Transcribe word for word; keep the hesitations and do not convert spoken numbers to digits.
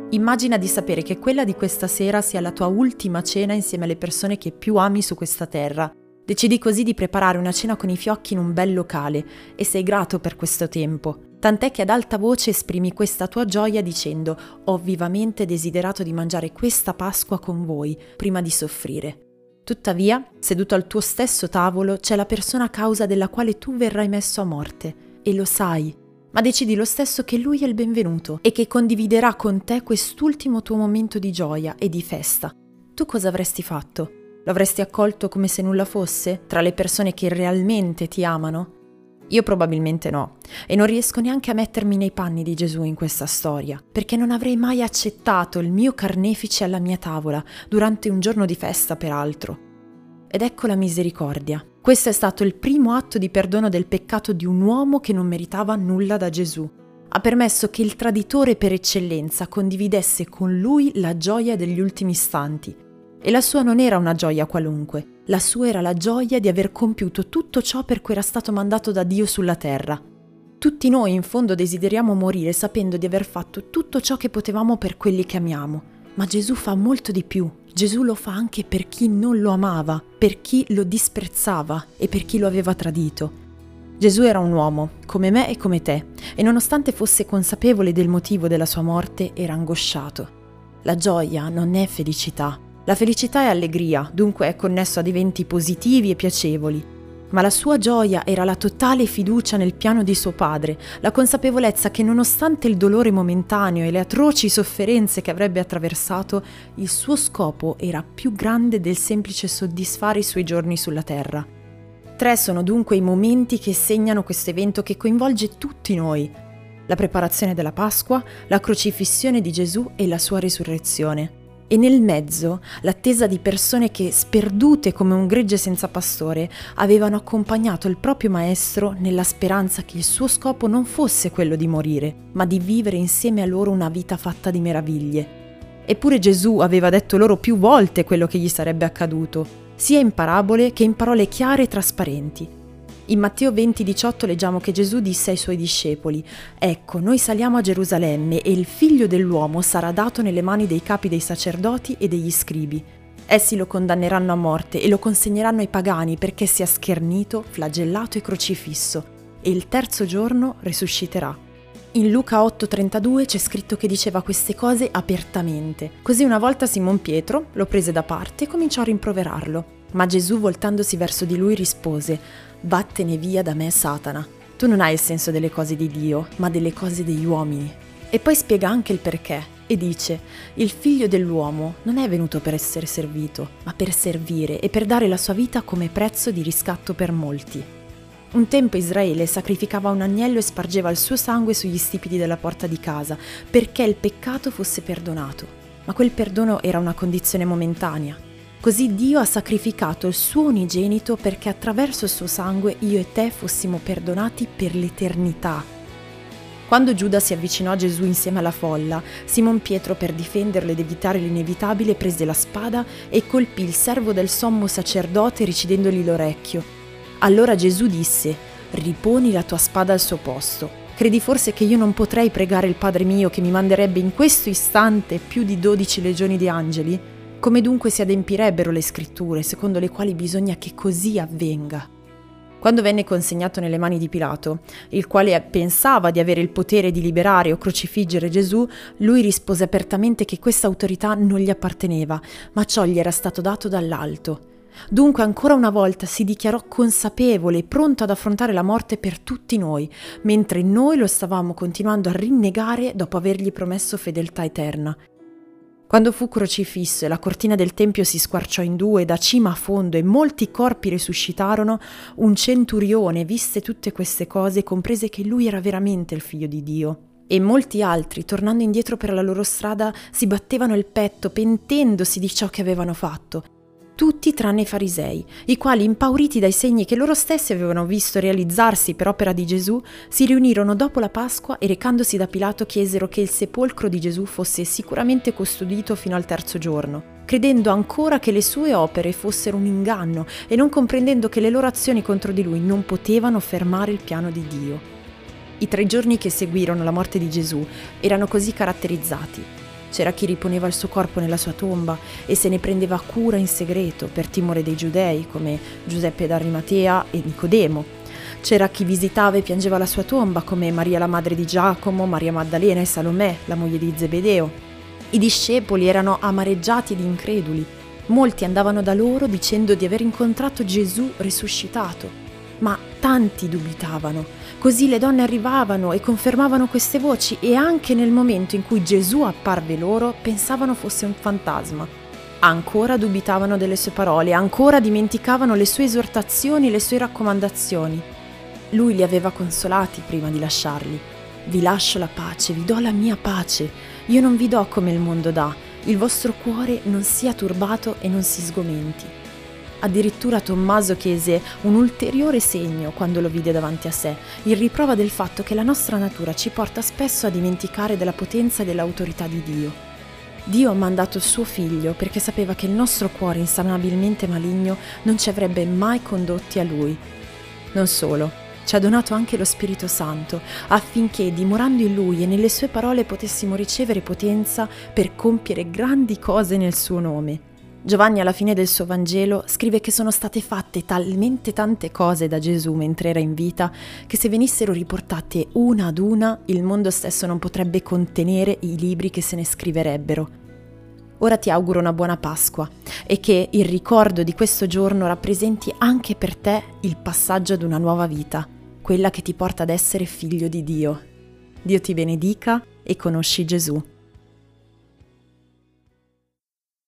Immagina di sapere che quella di questa sera sia la tua ultima cena insieme alle persone che più ami su questa terra. Decidi così di preparare una cena con i fiocchi in un bel locale e sei grato per questo tempo. Tant'è che ad alta voce esprimi questa tua gioia dicendo: «Ho vivamente desiderato di mangiare questa Pasqua con voi, prima di soffrire». Tuttavia, seduto al tuo stesso tavolo, c'è la persona a causa della quale tu verrai messo a morte, e lo sai, ma decidi lo stesso che lui è il benvenuto e che condividerà con te quest'ultimo tuo momento di gioia e di festa. Tu cosa avresti fatto? Lo avresti accolto come se nulla fosse, tra le persone che realmente ti amano? Io probabilmente no, e non riesco neanche a mettermi nei panni di Gesù in questa storia, perché non avrei mai accettato il mio carnefice alla mia tavola, durante un giorno di festa peraltro. Ed ecco la misericordia. Questo è stato il primo atto di perdono del peccato di un uomo che non meritava nulla da Gesù. Ha permesso che il traditore per eccellenza condividesse con lui la gioia degli ultimi istanti. E la sua non era una gioia qualunque, la sua era la gioia di aver compiuto tutto ciò per cui era stato mandato da Dio sulla terra. Tutti noi in fondo desideriamo morire sapendo di aver fatto tutto ciò che potevamo per quelli che amiamo, ma Gesù fa molto di più. Gesù lo fa anche per chi non lo amava, per chi lo disprezzava e per chi lo aveva tradito. Gesù era un uomo, come me e come te, e nonostante fosse consapevole del motivo della sua morte, era angosciato. La gioia non è felicità. La felicità è allegria, dunque è connesso ad eventi positivi e piacevoli. Ma la sua gioia era la totale fiducia nel piano di suo padre, la consapevolezza che nonostante il dolore momentaneo e le atroci sofferenze che avrebbe attraversato, il suo scopo era più grande del semplice soddisfare i suoi giorni sulla terra. Tre sono dunque i momenti che segnano questo evento che coinvolge tutti noi: la preparazione della Pasqua, la crocifissione di Gesù e la sua risurrezione. E nel mezzo l'attesa di persone che, sperdute come un gregge senza pastore, avevano accompagnato il proprio maestro nella speranza che il suo scopo non fosse quello di morire, ma di vivere insieme a loro una vita fatta di meraviglie. Eppure Gesù aveva detto loro più volte quello che gli sarebbe accaduto, sia in parabole che in parole chiare e trasparenti. In Matteo venti diciotto leggiamo che Gesù disse ai suoi discepoli: «Ecco, noi saliamo a Gerusalemme e il figlio dell'uomo sarà dato nelle mani dei capi dei sacerdoti e degli scribi. Essi lo condanneranno a morte e lo consegneranno ai pagani perché sia schernito, flagellato e crocifisso, e il terzo giorno risusciterà». In Luca otto trentadue c'è scritto che diceva queste cose apertamente. Così una volta Simon Pietro lo prese da parte e cominciò a rimproverarlo. Ma Gesù, voltandosi verso di lui, rispose: «Vattene via da me, Satana. Tu non hai il senso delle cose di Dio, ma delle cose degli uomini». E poi spiega anche il perché e dice: «Il figlio dell'uomo non è venuto per essere servito, ma per servire e per dare la sua vita come prezzo di riscatto per molti». Un tempo Israele sacrificava un agnello e spargeva il suo sangue sugli stipiti della porta di casa perché il peccato fosse perdonato. Ma quel perdono era una condizione momentanea. Così Dio ha sacrificato il suo unigenito perché attraverso il suo sangue io e te fossimo perdonati per l'eternità. Quando Giuda si avvicinò a Gesù insieme alla folla, Simon Pietro, per difenderlo ed evitare l'inevitabile, prese la spada e colpì il servo del sommo sacerdote recidendogli l'orecchio. Allora Gesù disse: «Riponi la tua spada al suo posto. Credi forse che io non potrei pregare il Padre mio che mi manderebbe in questo istante più di dodici legioni di angeli? Come dunque si adempirebbero le scritture, secondo le quali bisogna che così avvenga?» Quando venne consegnato nelle mani di Pilato, il quale pensava di avere il potere di liberare o crocifiggere Gesù, lui rispose apertamente che questa autorità non gli apparteneva, ma ciò gli era stato dato dall'alto. Dunque ancora una volta si dichiarò consapevole e pronto ad affrontare la morte per tutti noi, mentre noi lo stavamo continuando a rinnegare dopo avergli promesso fedeltà eterna. Quando fu crocifisso e la cortina del tempio si squarciò in due da cima a fondo e molti corpi risuscitarono, un centurione, viste tutte queste cose, comprese che lui era veramente il figlio di Dio. E molti altri, tornando indietro per la loro strada, si battevano il petto, pentendosi di ciò che avevano fatto. Tutti tranne i farisei, i quali, impauriti dai segni che loro stessi avevano visto realizzarsi per opera di Gesù, si riunirono dopo la Pasqua e, recandosi da Pilato, chiesero che il sepolcro di Gesù fosse sicuramente custodito fino al terzo giorno, credendo ancora che le sue opere fossero un inganno e non comprendendo che le loro azioni contro di lui non potevano fermare il piano di Dio. I tre giorni che seguirono la morte di Gesù erano così caratterizzati. C'era chi riponeva il suo corpo nella sua tomba e se ne prendeva cura in segreto per timore dei giudei, come Giuseppe d'Arimatea e Nicodemo. C'era chi visitava e piangeva la sua tomba, come Maria la madre di Giacomo, Maria Maddalena e Salomè, la moglie di Zebedeo. I discepoli erano amareggiati ed increduli. Molti andavano da loro dicendo di aver incontrato Gesù risuscitato, ma tanti dubitavano. Così le donne arrivavano e confermavano queste voci e anche nel momento in cui Gesù apparve loro pensavano fosse un fantasma. Ancora dubitavano delle sue parole, ancora dimenticavano le sue esortazioni e le sue raccomandazioni. Lui li aveva consolati prima di lasciarli. Vi lascio la pace, vi do la mia pace. Io non vi do come il mondo dà. Il vostro cuore non sia turbato e non si sgomenti. Addirittura Tommaso chiese un ulteriore segno quando lo vide davanti a sé, in riprova del fatto che la nostra natura ci porta spesso a dimenticare della potenza e dell'autorità di Dio. Dio ha mandato il suo figlio perché sapeva che il nostro cuore insanabilmente maligno non ci avrebbe mai condotti a Lui. Non solo, ci ha donato anche lo Spirito Santo affinché, dimorando in Lui e nelle sue parole, potessimo ricevere potenza per compiere grandi cose nel suo nome. Giovanni alla fine del suo Vangelo scrive che sono state fatte talmente tante cose da Gesù mentre era in vita che se venissero riportate una ad una il mondo stesso non potrebbe contenere i libri che se ne scriverebbero. Ora ti auguro una buona Pasqua e che il ricordo di questo giorno rappresenti anche per te il passaggio ad una nuova vita, quella che ti porta ad essere figlio di Dio. Dio ti benedica e conosci Gesù.